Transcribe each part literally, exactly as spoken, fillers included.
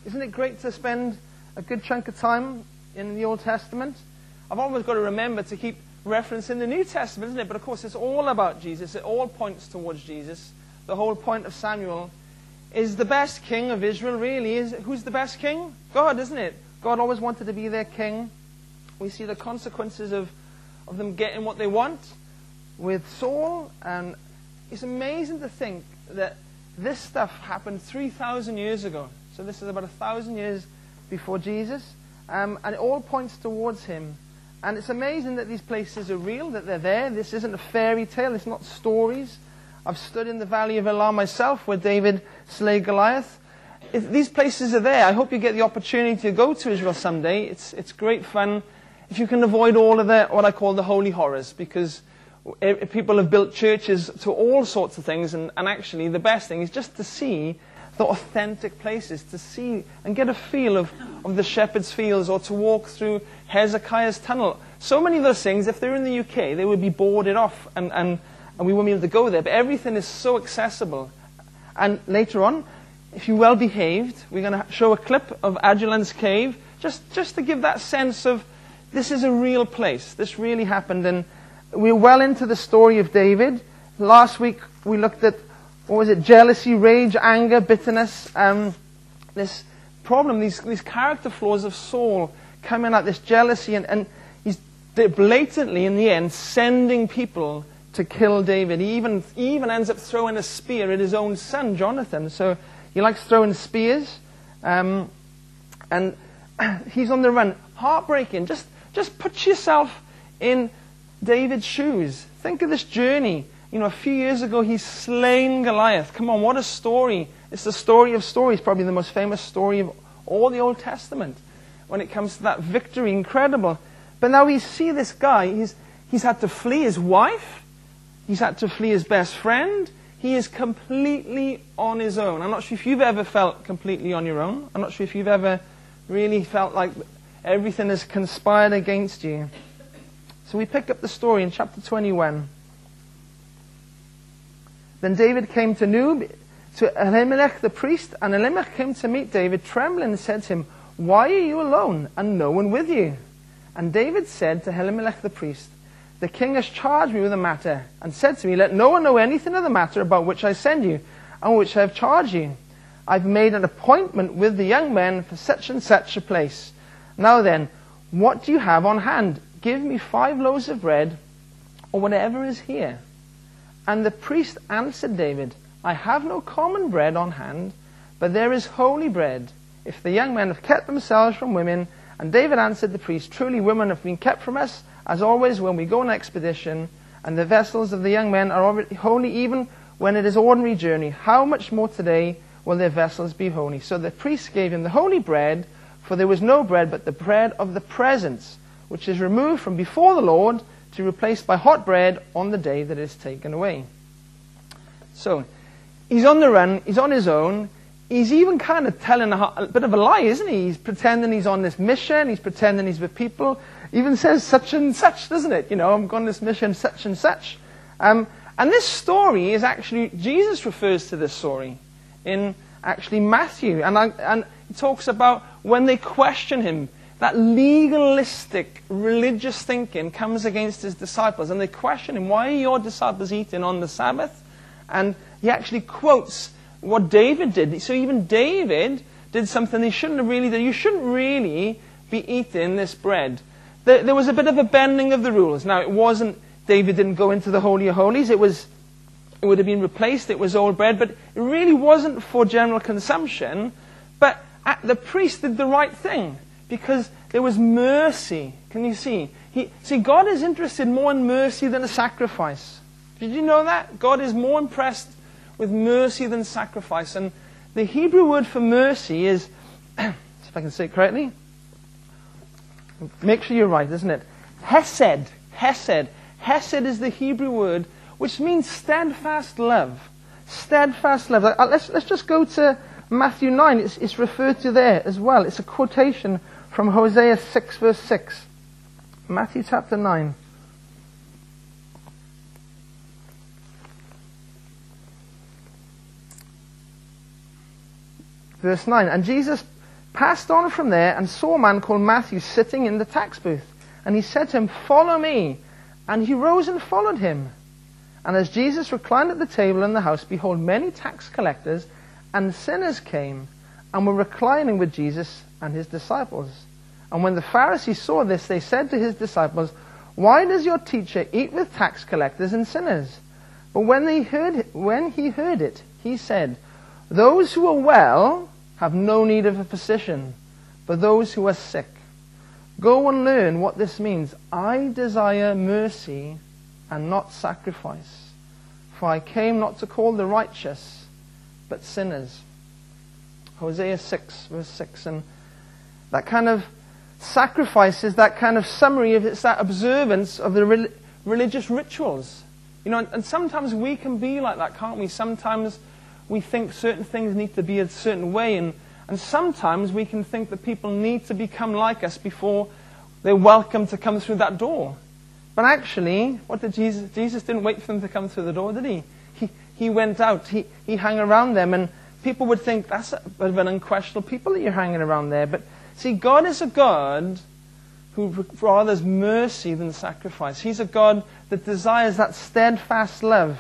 Isn't it great to spend a good chunk of time in the Old Testament? I've always got to remember to keep referencing the New Testament, isn't it? But of course, it's all about Jesus. It all points towards Jesus. The whole point of Samuel is the best king of Israel, really. Is who's the best king? God, isn't it? God always wanted to be their king. We see the consequences of, of them getting what they want with Saul. And it's amazing to think that this stuff happened three thousand years ago. So this is about a thousand years before Jesus. Um, and it all points towards him. And it's amazing that these places are real, that they're there. This isn't a fairy tale. It's not stories. I've stood in the Valley of Elah myself where David slayed Goliath. If these places are there. I hope you get the opportunity to go to Israel someday. It's it's great fun if you can avoid all of the, what I call the holy horrors, because people have built churches to all sorts of things, and, and actually the best thing is just to see the authentic places, to see and get a feel of, of the shepherd's fields, or to walk through Hezekiah's tunnel. So many of those things, if they're in the U K, they would be boarded off and, and, and we wouldn't be able to go there. But everything is so accessible. And later on, if you're well behaved, we're going to show a clip of Adullam's cave, just, just to give that sense of this is a real place. This really happened. And we're well into the story of David. Last week we looked at, what was it, jealousy, rage, anger, bitterness, um, this problem, these, these character flaws of Saul coming out, this jealousy, and, and he's blatantly, in the end, sending people to kill David. He even, he even ends up throwing a spear at his own son, Jonathan. So he likes throwing spears, um, and he's on the run. Heartbreaking. Just, just put yourself in David's shoes. Think of this journey. You know, a few years ago, he's slain Goliath. Come on, what a story. It's the story of stories, probably the most famous story of all the Old Testament when it comes to that victory. Incredible. But now we see this guy, he's, he's had to flee his wife. He's had to flee his best friend. He is completely on his own. I'm not sure if you've ever felt completely on your own. I'm not sure if you've ever really felt like everything has conspired against you. So we pick up the story in chapter twenty-one. Then David came to Noob, to Ahimelech the priest, and Ahimelech came to meet David, trembling, and said to him, "Why are you alone, and no one with you?" And David said to Ahimelech the priest, "The king has charged me with a matter, and said to me, let no one know anything of the matter about which I send you, and which I have charged you. I've made an appointment with the young men for such and such a place. Now then, what do you have on hand? Give me five loaves of bread, or whatever is here." And the priest answered David, "I have no common bread on hand, but there is holy bread, if the young men have kept themselves from women." And David answered the priest, "Truly women have been kept from us, as always when we go on expedition, and the vessels of the young men are already holy even when it is ordinary journey. How much more today will their vessels be holy?" So the priest gave him the holy bread, for there was no bread but the bread of the presence, which is removed from before the Lord, to be replaced by hot bread on the day that it is taken away. So, he's on the run, he's on his own, he's even kind of telling a, a bit of a lie, isn't he? He's pretending he's on this mission, he's pretending he's with people, even says such and such, doesn't it? You know, I'm going on this mission, such and such. Um, and this story is actually, Jesus refers to this story in actually Matthew, and, I, and he talks about when they question him, that legalistic religious thinking comes against his disciples, and they question him, "Why are your disciples eating on the Sabbath?" And he actually quotes what David did. So even David did something he shouldn't have really done. You shouldn't really be eating this bread. There, there was a bit of a bending of the rules. Now, it wasn't, David didn't go into the Holy of Holies. It was, it would have been replaced. It was old bread, but it really wasn't for general consumption. But the priest did the right thing, because there was mercy. Can you see? He, see, God is interested more in mercy than a sacrifice. Did you know that? God is more impressed with mercy than sacrifice. And the Hebrew word for mercy is, if I can say it correctly, make sure you're right, isn't it? Hesed. Hesed. Hesed is the Hebrew word, which means steadfast love. Steadfast love. Let's, let's just go to Matthew nine. It's, it's referred to there as well. It's a quotation from Hosea six verse six. Matthew chapter nine. Verse nine. And Jesus passed on from there and saw a man called Matthew sitting in the tax booth. And he said to him, "Follow me." And he rose and followed him. And as Jesus reclined at the table in the house, behold, many tax collectors and sinners came and were reclining with Jesus and his disciples. And when the Pharisees saw this, they said to his disciples, "Why does your teacher eat with tax collectors and sinners?" But when they heard, when he heard it, he said, "Those who are well have no need of a physician, but those who are sick. Go and learn what this means. I desire mercy and not sacrifice, for I came not to call the righteous, but sinners." Hosea six, verse six. And that kind of sacrifice is that kind of summary of it's that observance of the re- religious rituals. You know, and, and sometimes we can be like that, can't we? Sometimes we think certain things need to be a certain way, and, and sometimes we can think that people need to become like us before they're welcome to come through that door. But actually, what did Jesus? Jesus didn't wait for them to come through the door, did he? He, he went out, he, he hung around them, and people would think, that's a bit of an unquestionable people that you're hanging around there. But see, God is a God who rather mercy than sacrifice. He's a God that desires that steadfast love.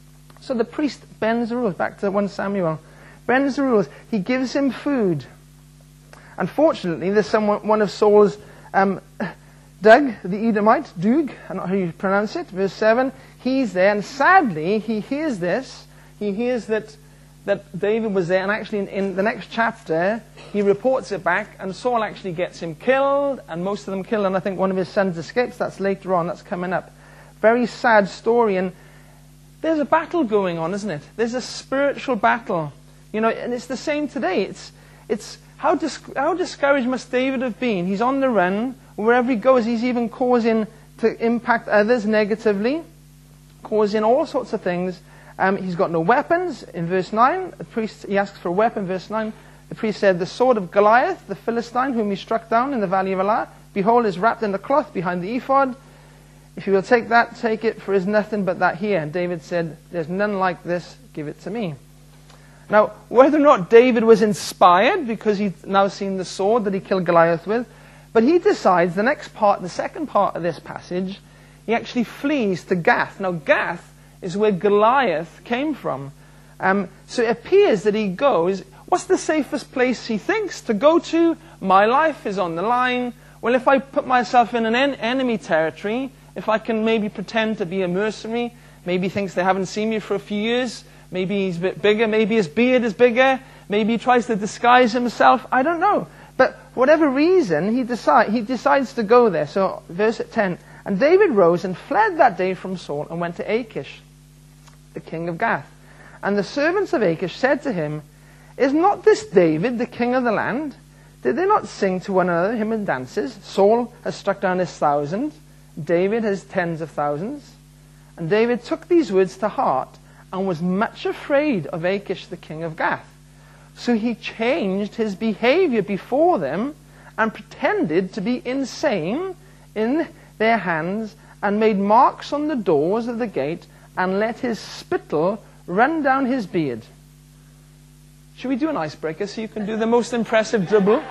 So the priest bends the rules. Back to First Samuel. Bends the rules. He gives him food. Unfortunately, there's someone, one of Saul's, um, Doug, the Edomite, Doeg, I don't know how you pronounce it, verse seven, he's there, and sadly, he hears this. He hears that that David was there, and actually in, in the next chapter, he reports it back, and Saul actually gets him killed, and most of them killed, and I think one of his sons escapes. That's later on, that's coming up. Very sad story, and there's a battle going on, isn't it? There's a spiritual battle. You know, and it's the same today. It's it's how, dis- how discouraged must David have been? He's on the run. Wherever he goes, he's even causing to impact others negatively, causing all sorts of things. Um, he's got no weapons. In verse nine, the priest, he asks for a weapon. Verse nine, the priest said, "The sword of Goliath, the Philistine, whom he struck down in the valley of Elah, behold, is wrapped in the cloth behind the ephod. If you will take that, take it, for it is nothing but that here." And David said, "There's none like this, give it to me." Now, whether or not David was inspired because he'd now seen the sword that he killed Goliath with, but he decides the next part, the second part of this passage, he actually flees to Gath. Now, Gath is where Goliath came from. Um, so it appears that he goes, what's the safest place he thinks to go to? My life is on the line. Well, if I put myself in an en- enemy territory, if I can maybe pretend to be a mercenary, maybe he thinks they haven't seen me for a few years, maybe he's a bit bigger, maybe his beard is bigger, maybe he tries to disguise himself, I don't know. But for whatever reason, he, decide, he decides to go there. So verse ten, "And David rose and fled that day from Saul and went to Achish, the king of Gath. And the servants of Achish said to him, 'Is not this David, the king of the land? Did they not sing to one another hymn and dances? Saul has struck down his thousand, David his tens of thousands.' And David took these words to heart and was much afraid of Achish, the king of Gath. So he changed his behavior before them and pretended to be insane in their hands and made marks on the doors of the gate and let his spittle run down his beard." Should we do an icebreaker so you can do the most impressive dribble?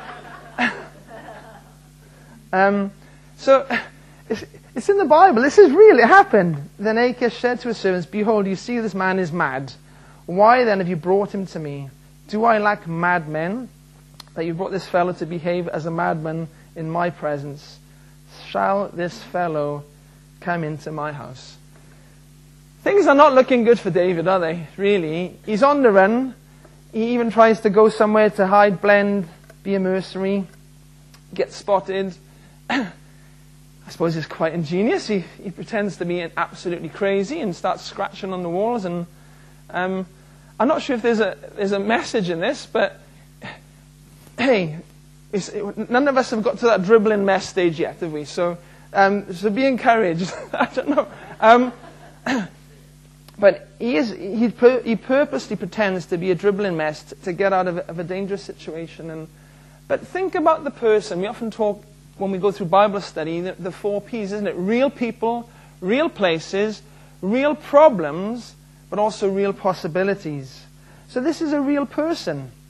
um, so, it's, it's in the Bible. This is real. It happened. "Then Achish said to his servants, 'Behold, you see this man is mad. Why then have you brought him to me? Do I lack madmen, that you brought this fellow to behave as a madman in my presence? Shall this fellow come into my house?'" Things are not looking good for David, are they? Really. He's on the run. He even tries to go somewhere to hide, blend, be a mercenary, get spotted. I suppose it's quite ingenious. He, he pretends to be absolutely crazy and starts scratching on the walls. And um, I'm not sure if there's a there's a message in this, but hey, it's, it, none of us have got to that dribbling mess stage yet, have we? So, um, so be encouraged. I don't know. Um, But he is he, pur- he purposely pretends to be a dribbling mess t- to get out of a, of a dangerous situation. And but think about the person. We often talk when we go through Bible study the, the four P's, isn't it? Real people, real places, real problems, but also real possibilities. So this is a real person.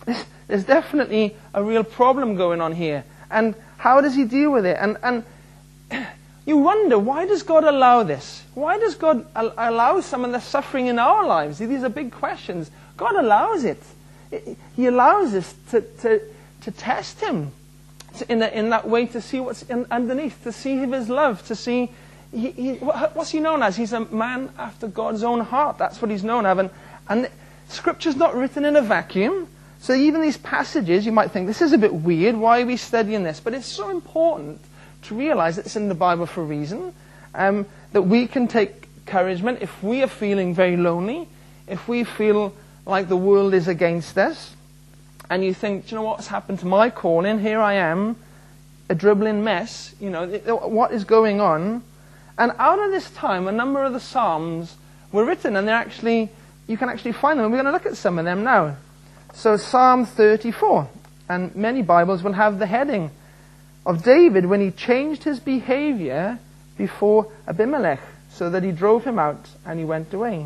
there's definitely a real problem going on here. And how does he deal with it? And, and you wonder, why does God allow this? Why does God al- allow some of the suffering in our lives? These are big questions. God allows it. He allows us to, to, to test him in, a, in that way, to see what's in, underneath, to see his love, to see... He, he, what's he known as? He's a man after God's own heart. That's what he's known as. And, and Scripture's not written in a vacuum. So even these passages, you might think, this is a bit weird. Why are we studying this? But it's so important to realize that it's in the Bible for a reason. Um, that we can take encouragement if we are feeling very lonely, if we feel like the world is against us, and you think, do you know what's happened to my calling? Here I am, a dribbling mess. You know, what is going on? And out of this time, a number of the Psalms were written, and they're actually, you can actually find them. And we're going to look at some of them now. So Psalm thirty-four, and many Bibles will have the heading of David when he changed his behavior before Abimelech, so that he drove him out and he went away.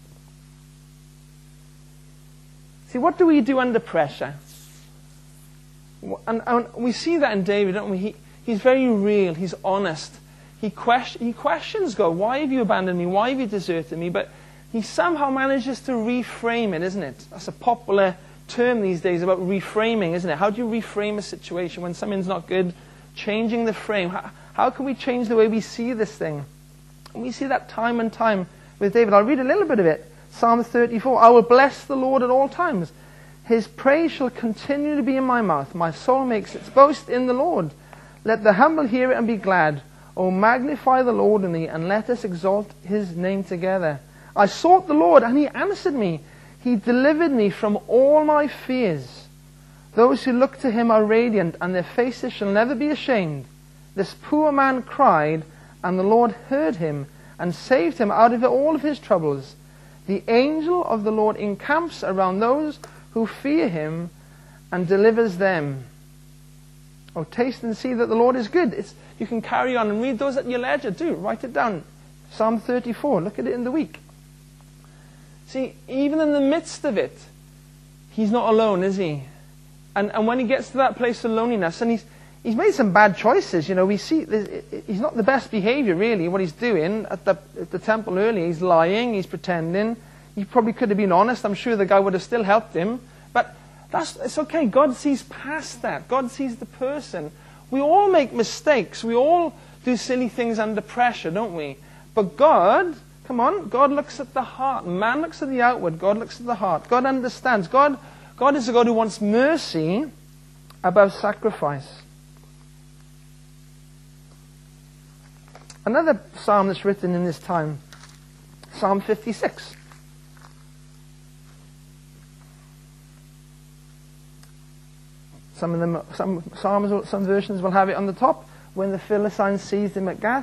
See, what do we do under pressure? And, and we see that in David, don't we? He, he's very real, he's honest. He, question, he questions God. Why have you abandoned me? Why have you deserted me? But he somehow manages to reframe it, isn't it? That's a popular term these days about reframing, isn't it? How do you reframe a situation when something's not good? Changing the frame. How, how can we change the way we see this thing? And we see that time and time with David. I'll read a little bit of it. Psalm thirty-four. I will bless the Lord at all times. His praise shall continue to be in my mouth. My soul makes its boast in the Lord. Let the humble hear it and be glad. O magnify the Lord in me, and let us exalt his name together. I sought the Lord, and he answered me. He delivered me from all my fears. Those who look to him are radiant, and their faces shall never be ashamed. This poor man cried, and the Lord heard him, and saved him out of all of his troubles. The angel of the Lord encamps around those who fear him, and delivers them. Oh, taste and see that the Lord is good. It's, you can carry on and read those at your leisure. Do write it down. Psalm thirty-four. Look at it in the week. See, even in the midst of it, he's not alone, is he? And and when he gets to that place of loneliness, and he's he's made some bad choices. You know, we see he's not the best behavior really. What he's doing at the at the temple earlier, he's lying, he's pretending. He probably could have been honest. I'm sure the guy would have still helped him. But that's it's okay. God sees past that. God sees the person. We all make mistakes. We all do silly things under pressure, don't we? But God, come on, God looks at the heart. Man looks at the outward. God looks at the heart. God understands. God, God is a God who wants mercy above sacrifice. Another psalm that's written in this time, Psalm fifty-six. Some of them, some psalms, some versions will have it on the top. When the Philistines seized him at Gath.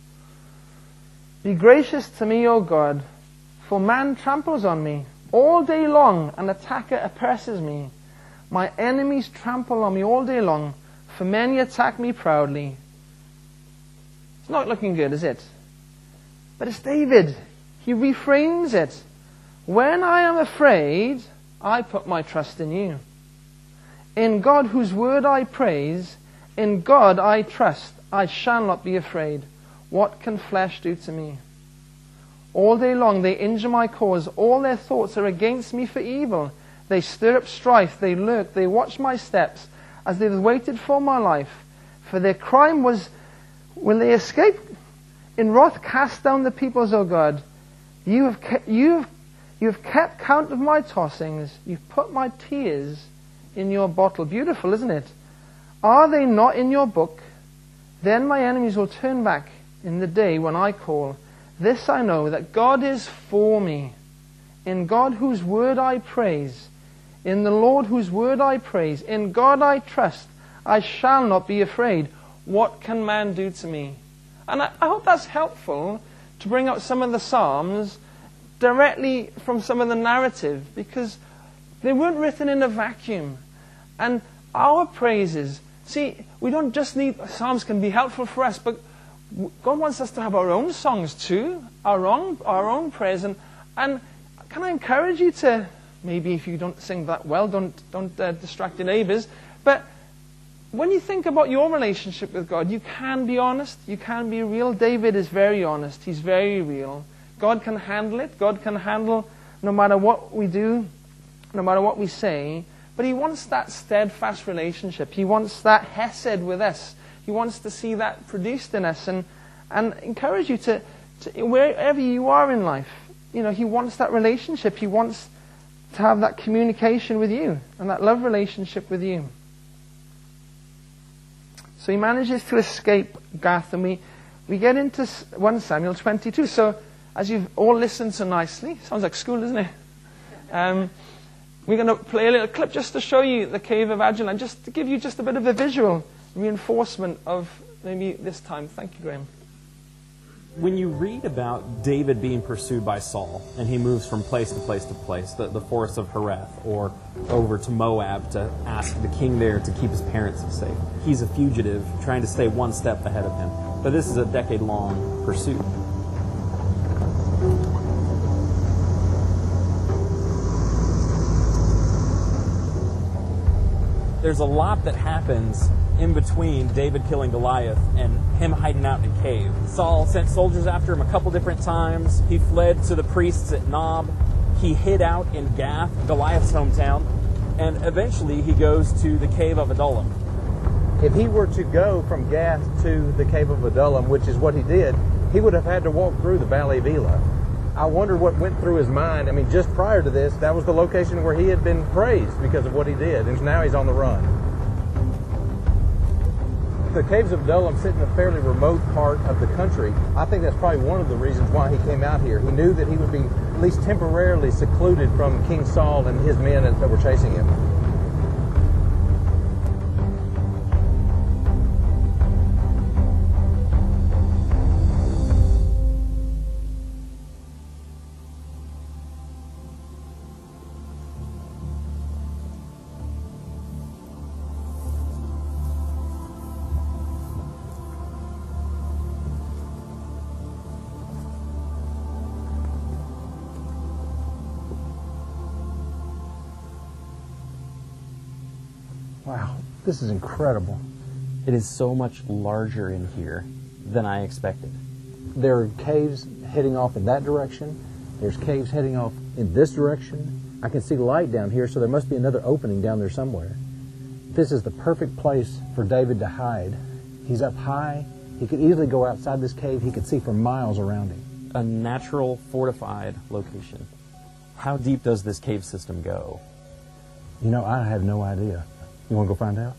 Be gracious to me, O God, for man tramples on me. All day long an attacker oppresses me. My enemies trample on me all day long, for many attack me proudly. It's not looking good, is it? But it's David. He reframes it. When I am afraid, I put my trust in you. In God whose word I praise, in God I trust, I shall not be afraid. What can flesh do to me? All day long they injure my cause. All their thoughts are against me for evil. They stir up strife. They lurk. They watch my steps as they have waited for my life. For their crime was, will they escape? In wrath cast down the peoples, O God. You have, kept, you have, you have kept count of my tossings. You've put my tears in your bottle. Beautiful, isn't it? Are they not in your book? Then my enemies will turn back in the day when I call. This I know, that God is for me. In God whose word I praise. In the Lord whose word I praise. In God I trust. I shall not be afraid. What can man do to me? And I, I hope that's helpful to bring out some of the Psalms directly from some of the narrative, because they weren't written in a vacuum. And our praises, see, we don't just need, Psalms can be helpful for us, but God wants us to have our own songs too, our own, our own praise. And, and can I encourage you to Maybe if you don't sing that well, don't, don't uh, distract your neighbors. But when you think about your relationship with God, you can be honest. You can be real. David is very honest. He's very real. God can handle it. God can handle no matter what we do, no matter what we say. But he wants that steadfast relationship. He wants that hesed with us. He wants to see that produced in us. And, and encourage you to, to, wherever you are in life, you know, he wants that relationship. He wants to have that communication with you and that love relationship with you. So he manages to escape Gath, and we, we get into First Samuel twenty-two. So as you've all listened so nicely, sounds like school, doesn't it? Um, we're going to play a little clip just to show you the cave of Adullam, just to give you just a bit of a visual reinforcement of maybe this time. Thank you, Graham. When you read about David being pursued by Saul, and he moves from place to place to place, the, the forest of Hereth, or over to Moab to ask the king there to keep his parents safe. He's a fugitive trying to stay one step ahead of him. But this is a decade-long pursuit. There's a lot that happens in between David killing Goliath and him hiding out in a cave. Saul sent soldiers after him a couple different times. He fled to the priests at Nob. He hid out in Gath, Goliath's hometown. And eventually he goes to the cave of Adullam. If he were to go from Gath to the cave of Adullam, which is what he did, he would have had to walk through the Valley of Elah. I wonder what went through his mind. I mean, just prior to this, that was the location where he had been praised because of what he did, and now he's on the run. The caves of Adullam sit in a fairly remote part of the country. I think that's probably one of the reasons why he came out here. He knew that he would be at least temporarily secluded from King Saul and his men that were chasing him. Wow, this is incredible. It is so much larger in here than I expected. There are caves heading off in that direction. There's caves heading off in this direction. I can see light down here, so there must be another opening down there somewhere. This is the perfect place for David to hide. He's up high. He could easily go outside this cave. He could see for miles around him. A natural, fortified location. How deep does this cave system go? You know, I have no idea. You want to go find out?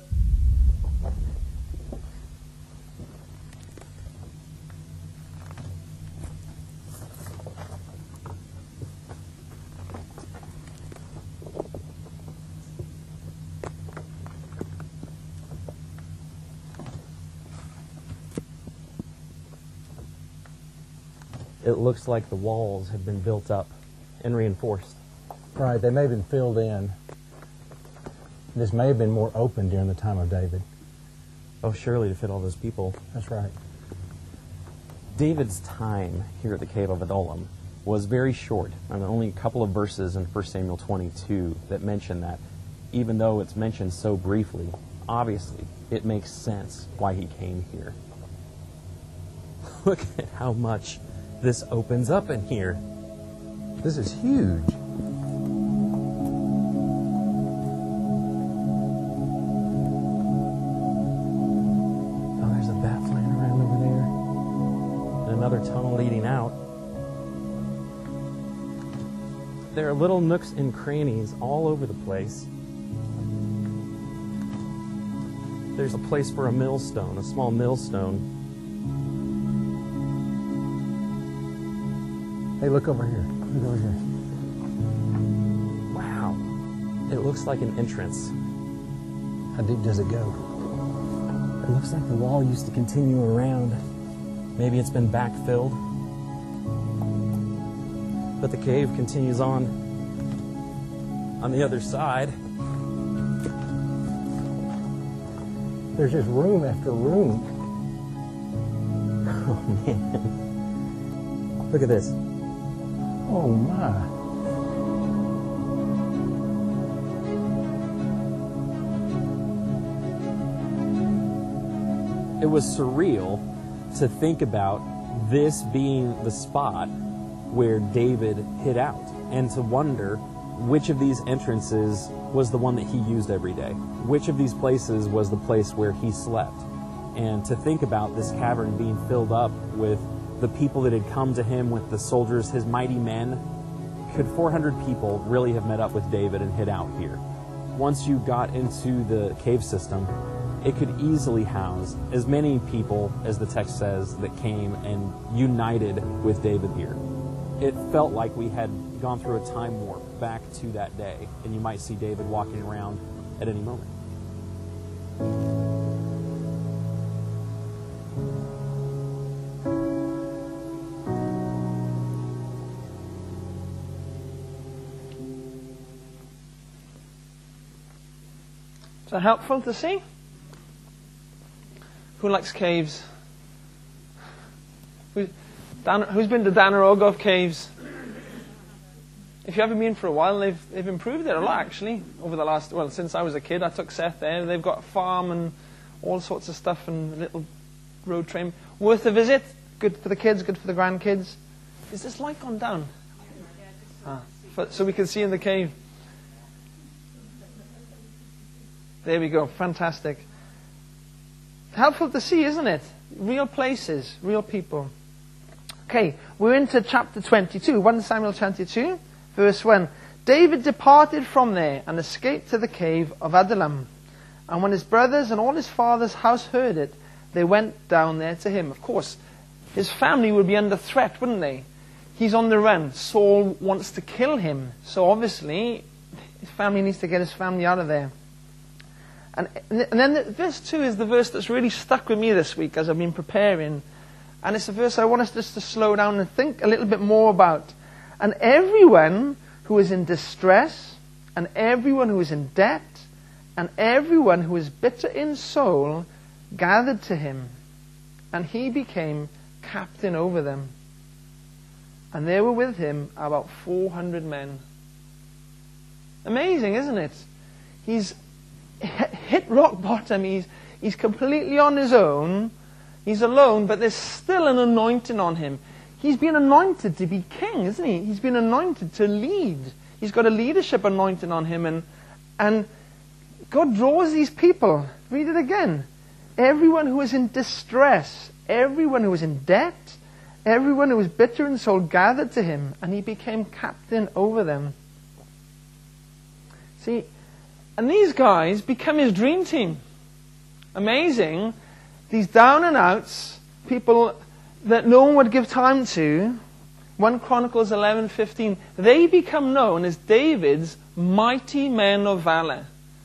It looks like the walls have been built up and reinforced. Right, they may have been filled in. This may have been more open during the time of David. Oh, surely to fit all those people. That's right. David's time here at the cave of Adullam was very short. I mean, only a couple of verses in First Samuel twenty-two that mention that. Even though it's mentioned so briefly, obviously it makes sense why he came here. Look at how much this opens up in here. This is huge. Tunnel leading out. There are little nooks and crannies all over the place. There's a place for a millstone, a small millstone. Hey, look over here. Look over here. Wow. It looks like an entrance. How deep does it go? It looks like the wall used to continue around. Maybe it's been backfilled. But the cave continues on on the other side. There's just room after room. Oh, man. Look at this. Oh, my. It was surreal to think about this being the spot where David hid out, and to wonder which of these entrances was the one that he used every day. Which of these places was the place where he slept? And to think about this cavern being filled up with the people that had come to him, with the soldiers, his mighty men. Could four hundred people really have met up with David and hid out here? Once you got into the cave system, it could easily house as many people as the text says that came and united with David here. It felt like we had gone through a time warp back to that day, and you might see David walking around at any moment. Is that helpful to see? Who likes caves? Who, Dan, who's been to Danarogov Caves? If you haven't been for a while, they've they've improved it a lot actually over the last, well, since I was a kid. I took Seth there. They've got a farm and all sorts of stuff and a little road train. Worth a visit. Good for the kids, good for the grandkids. Is this light gone down? Ah, for, so we can see in the cave. There we go. Fantastic. Helpful to see, isn't it? Real places, real people. Okay, we're into chapter twenty-two, First Samuel twenty-two, verse one. David departed from there and escaped to the cave of Adullam. And when his brothers and all his father's house heard it, they went down there to him. Of course, his family would be under threat, wouldn't they? He's on the run. Saul wants to kill him. So obviously, his family needs to get his family out of there. And, and then the, verse two is the verse that's really stuck with me this week as I've been preparing. And it's a verse I want us just to slow down and think a little bit more about. And everyone who is in distress, and everyone who is in debt, and everyone who is bitter in soul, gathered to him. And he became captain over them. And there were with him about four hundred men. Amazing, isn't it? He's hit rock bottom. He's, he's completely on his own. He's alone, but there's still an anointing on him. He's been anointed to be king, isn't he? He's been anointed to lead. He's got a leadership anointing on him. And, and God draws these people. Read it again. Everyone who is in distress, everyone who is in debt, everyone who was bitter in soul gathered to him, and he became captain over them. See, and these guys become his dream team. Amazing. These down and outs, people that no one would give time to, First Chronicles eleven fifteen, they become known as David's mighty men of valor.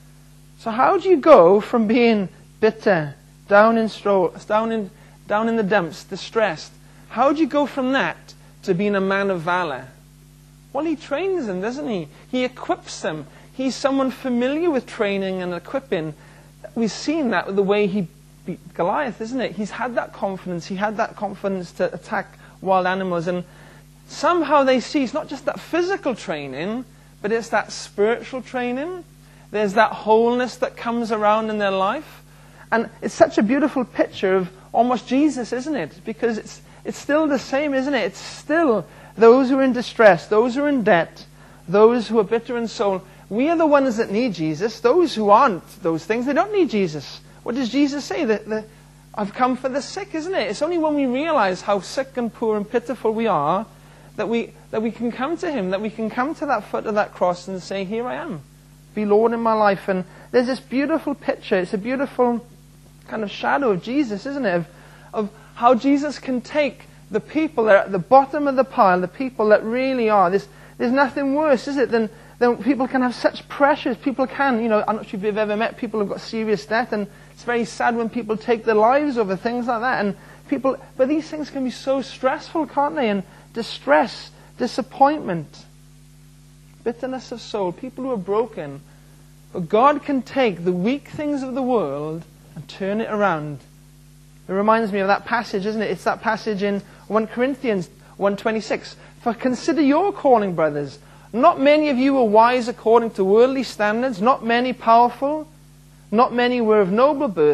So how do you go from being bitter, down in, stro- down in, down in the dumps, distressed, how do you go from that to being a man of valor? Well, he trains them, doesn't he? He equips them. He's someone familiar with training and equipping. We've seen that with the way he beat Goliath, isn't it? He's had that confidence. He had that confidence to attack wild animals. And somehow they see it's not just that physical training, but it's that spiritual training. There's that wholeness that comes around in their life. And it's such a beautiful picture of almost Jesus, isn't it? Because it's it's still the same, isn't it? It's still those who are in distress, those who are in debt, those who are bitter in soul. We are the ones that need Jesus. Those who aren't those things, they don't need Jesus. What does Jesus say? That the, I've come for the sick, isn't it? It's only when we realize how sick and poor and pitiful we are that we that we can come to him, that we can come to that foot of that cross and say, here I am. Be Lord in my life. And there's this beautiful picture. It's a beautiful kind of shadow of Jesus, isn't it? Of, of how Jesus can take the people that are at the bottom of the pile, the people that really are. There's, there's nothing worse, is it, than, than people can have such pressures. People can, you know, I'm not sure if you've ever met people who've got serious debt, and it's very sad when people take their lives over things like that. And people, but these things can be so stressful, can't they? And distress, disappointment, bitterness of soul, people who are broken. But God can take the weak things of the world and turn it around. It reminds me of that passage, isn't it? It's that passage in First Corinthians one twenty-six. For consider your calling, brothers. Not many of you were wise according to worldly standards. Not many powerful. Not many were of noble birth.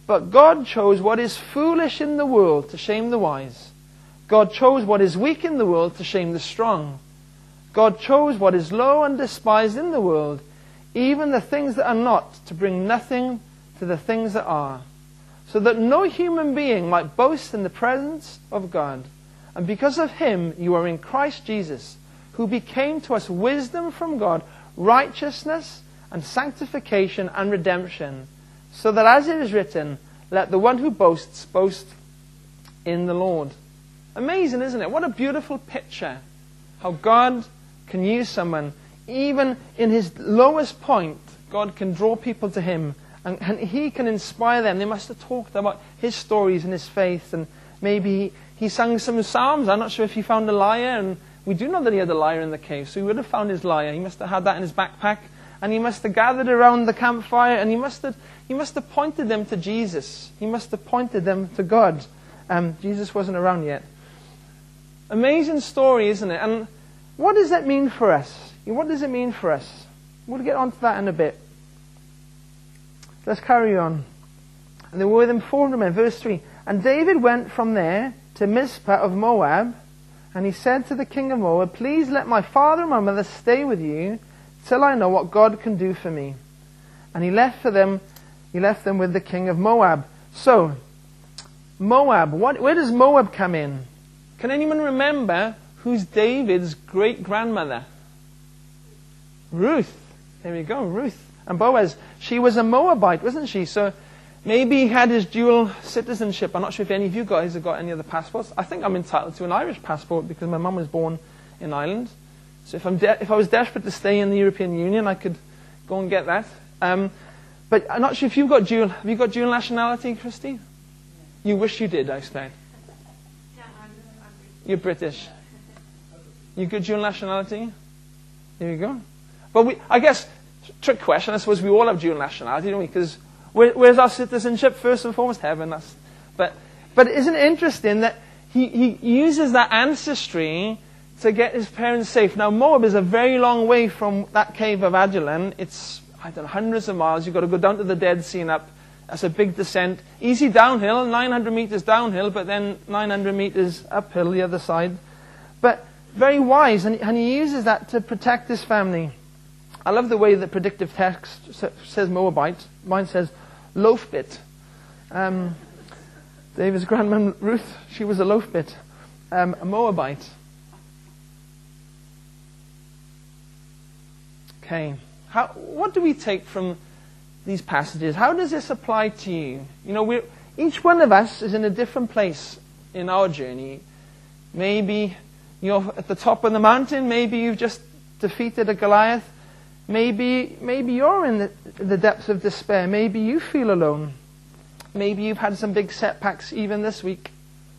But God chose what is foolish in the world to shame the wise. God chose what is weak in the world to shame the strong. God chose what is low and despised in the world, even the things that are not, to bring nothing to the things that are, so that no human being might boast in the presence of God. And because of him you are in Christ Jesus, who became to us wisdom from God, righteousness and sanctification and redemption, so that as it is written, let the one who boasts boast in the Lord. Amazing, isn't it? What a beautiful picture. How God can use someone, even in his lowest point, God can draw people to him, and, and he can inspire them. They must have talked about his stories and his faith, and maybe he, he sang some psalms. I'm not sure if he found a lyre, and we do know that he had a lyre in the cave, so he would have found his lyre. He must have had that in his backpack, and he must have gathered around the campfire, and he must have, he must have pointed them to Jesus. He must have pointed them to God. Um, Jesus wasn't around yet. Amazing story, isn't it? And what does that mean for us? What does it mean for us? We'll get onto that in a bit. Let's carry on. And they were with him four hundred men. Verse three. And David went from there to Mizpah of Moab, and he said to the king of Moab, please let my father and my mother stay with you till I know what God can do for me. And he left for them, he left them with the king of Moab. So, Moab, what, where does Moab come in? Can anyone remember who's David's great-grandmother? Ruth. There we go, Ruth. And Boaz. She was a Moabite, wasn't she? So maybe he had his dual citizenship. I'm not sure if any of you guys have got any other passports. I think I'm entitled to an Irish passport because my mum was born in Ireland. So if, I'm de- if I was desperate to stay in the European Union, I could go and get that. Um, but I'm not sure if you've got dual... Have you got dual nationality, Christy? You wish you did, I expect. You're British. You good dual nationality? There you go. But we, I guess, trick question, I suppose we all have dual nationality, don't we? Because where, where's our citizenship? First and foremost, heaven. That's, but, but isn't it interesting that he, he uses that ancestry to get his parents safe? Now, Moab is a very long way from that cave of Adullam. It's, I don't know, hundreds of miles. You've got to go down to the Dead Sea and up. That's a big descent. Easy downhill, nine hundred meters downhill, but then nine hundred meters uphill the other side. But very wise, and, and he uses that to protect his family. I love the way the predictive text says Moabite. Mine says loaf bit. Um, David's grandmother Ruth, she was a loaf bit. Um, a Moabite. Okay. How, what do we take from these passages? How does this apply to you? You know, we're, each one of us is in a different place in our journey. Maybe you're at the top of the mountain. Maybe you've just defeated a Goliath. Maybe, maybe you're in the, the depths of despair. Maybe you feel alone. Maybe you've had some big setbacks even this week.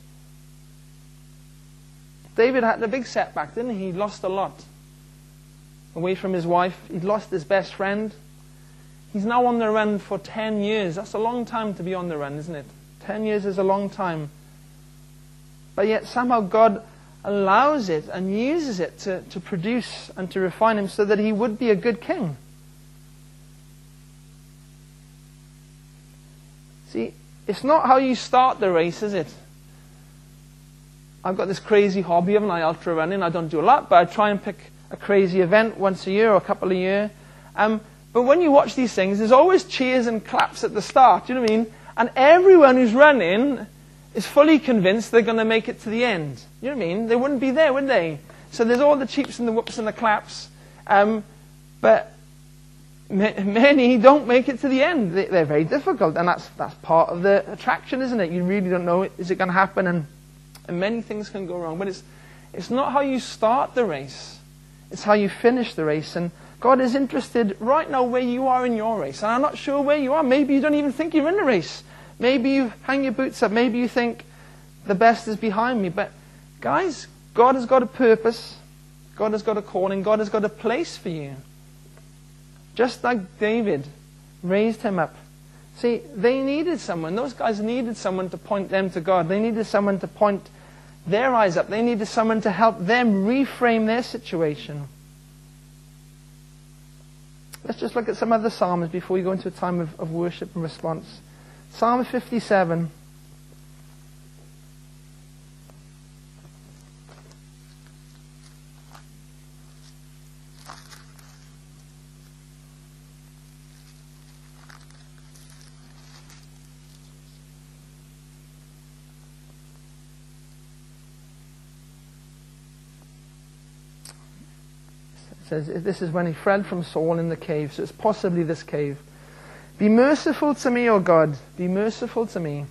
David had a big setback, didn't he? He lost a lot. Away from his wife. He'd lost his best friend. He's now on the run for ten years. That's a long time to be on the run, isn't it? Ten years is a long time. But yet somehow God allows it and uses it to, to produce and to refine him so that he would be a good king. See, it's not how you start the race, is it? I've got this crazy hobby, haven't I, ultra running. I don't do a lot, but I try and pick a crazy event once a year or a couple a year. Um, but when you watch these things, there's always cheers and claps at the start, do you know what I mean? And everyone who's running is fully convinced they're going to make it to the end. You know what I mean? They wouldn't be there, would they? So there's all the cheeps and the whoops and the claps. Um, but ma- many don't make it to the end. They, they're very difficult, and that's that's part of the attraction, isn't it? You really don't know, is it going to happen? And, and many things can go wrong. But it's it's not how you start the race. It's how you finish the race. And God is interested right now where you are in your race. And I'm not sure where you are. Maybe you don't even think you're in a race. Maybe you hang your boots up. Maybe you think the best is behind me. But guys, God has got a purpose. God has got a calling. God has got a place for you. Just like David raised him up. See, they needed someone. Those guys needed someone to point them to God. They needed someone to point their eyes up. They needed someone to help them reframe their situation. Let's just look at some other psalms before we go into a time of, of worship and response. Psalm fifty-seven. Says this is when he fled from Saul in the cave, so it's possibly this cave. Be merciful to me, O God, be merciful to me.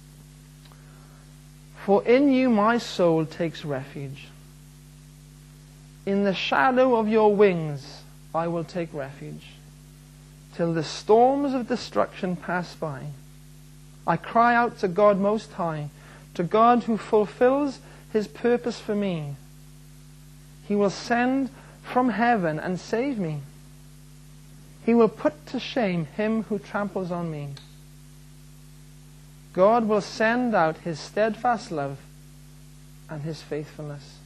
For in you my soul takes refuge. In the shadow of your wings I will take refuge, till the storms of destruction pass by. I cry out to God Most High, to God who fulfills his purpose for me. He will send from heaven and save me. He will put to shame him who tramples on me. God will send out his steadfast love and his faithfulness.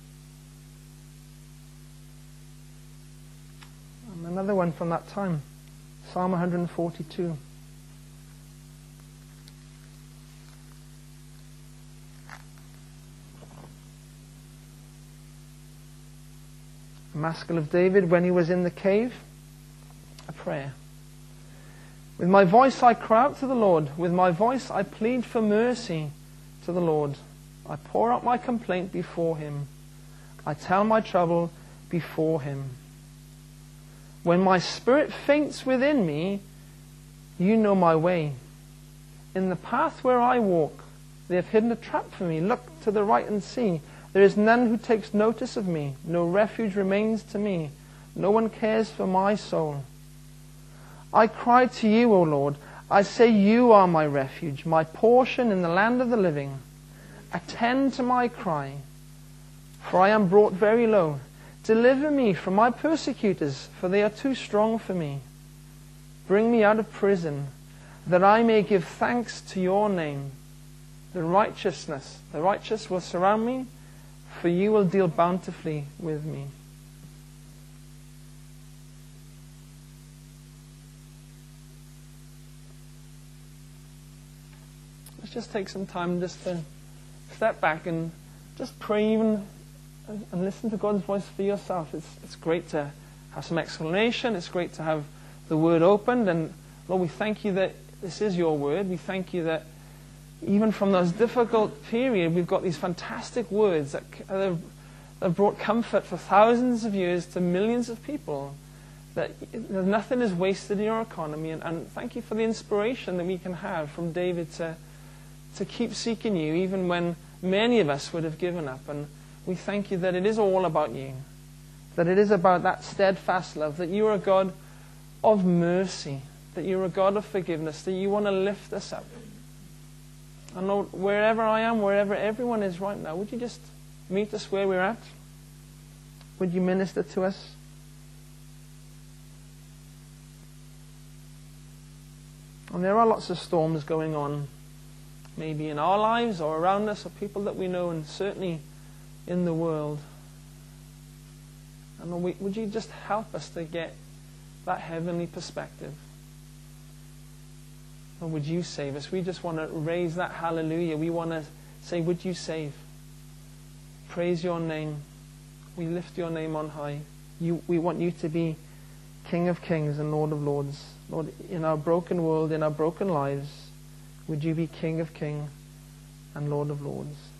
And another one from that time, Psalm one forty-two. Maskell of David, when he was in the cave, a prayer. With my voice I cry out to the Lord. With my voice I plead for mercy to the Lord. I pour out my complaint before him. I tell my trouble before him. When my spirit faints within me, you know my way. In the path where I walk, they have hidden a trap for me. Look to the right and see. There is none who takes notice of me. No refuge remains to me. No one cares for my soul. I cry to you, O Lord. I say you are my refuge, my portion in the land of the living. Attend to my cry, for I am brought very low. Deliver me from my persecutors, for they are too strong for me. Bring me out of prison, that I may give thanks to your name. The righteousness, the righteous will surround me, for you will deal bountifully with me. Let's just take some time just to step back and just pray even and listen to God's voice for yourself. It's, it's great to have some explanation. It's great to have the Word opened. And Lord, we thank you that this is your Word. We thank you that even from those difficult periods, we've got these fantastic words that have, have brought comfort for thousands of years to millions of people. That nothing is wasted in your economy. And, and thank you for the inspiration that we can have from David to, to keep seeking you, even when many of us would have given up. And we thank you that it is all about you. That it is about that steadfast love. That you are a God of mercy. That you're a God of forgiveness. That you want to lift us up. And Lord, wherever I am, wherever everyone is right now, would you just meet us where we're at? Would you minister to us? And there are lots of storms going on, maybe in our lives or around us, or people that we know, and certainly in the world. And Lord, would you just help us to get that heavenly perspective? Or would you save us? We just want to raise that hallelujah. We want to say, would you save? Praise your name. We lift your name on high. You, we want you to be King of kings and Lord of lords. Lord, in our broken world, in our broken lives, would you be King of kings and Lord of lords?